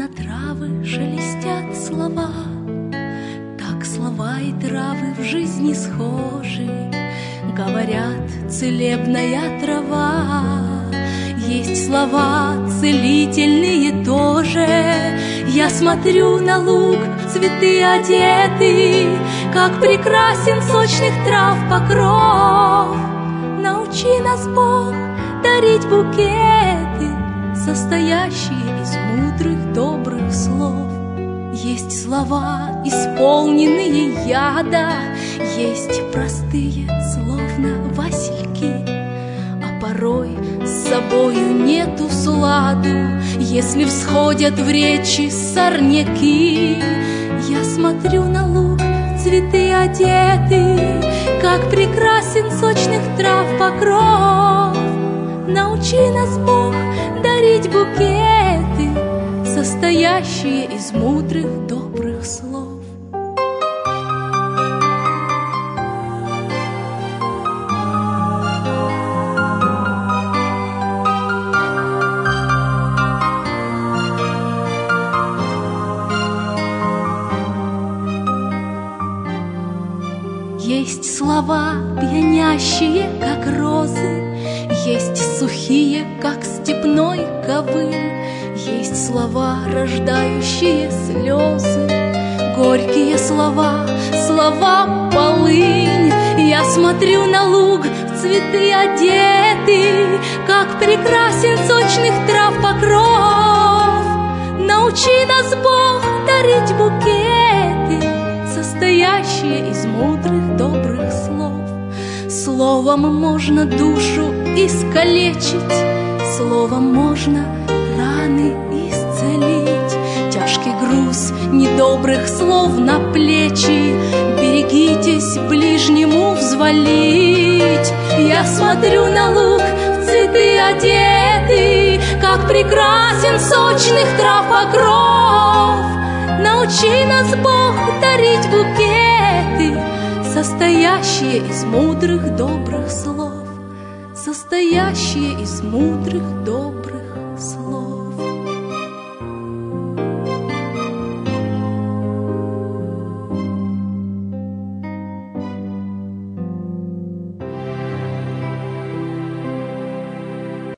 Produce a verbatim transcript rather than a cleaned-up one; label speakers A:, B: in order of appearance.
A: на травы шелестят слова, так слова и травы в жизни схожи. Говорят, целебная трава, есть слова целительные тоже. Я смотрю на луг, цветы одеты, как прекрасен сочных трав покров. Научи нас, Бог, дарить букеты, состоящие из мудрых, добрых слов. Есть слова, исполненные яда, есть простые, словно васильки, а порой с собою нету сладу, если всходят в речи сорняки. Я смотрю на луг, цветы одеты, как прекрасен сочных трав покров. Научи нас, Бог, дарить букеты, состоящие из мудрых, добрых слов. Есть слова, пьянящие, как розы, есть сухие, как степной ковыль, есть слова, рождающие слезы, горькие слова, слова полынь. Я смотрю на луг, в цветы одеты, как прекрасен сочных трав покров. Научи нас, Бог, дарить букеты, состоящие из мудрых, добрых слов. Словом можно душу искалечить, словом можно раны исцелить. Тяжкий груз недобрых слов на плечи берегитесь ближнему взвалить. Я смотрю на луг, в цветы одеты, как прекрасен сочных трав покров. Научи нас, Бог, дарить букеты, состоящие из мудрых, добрых слов, состоящие из мудрых, добрых слов.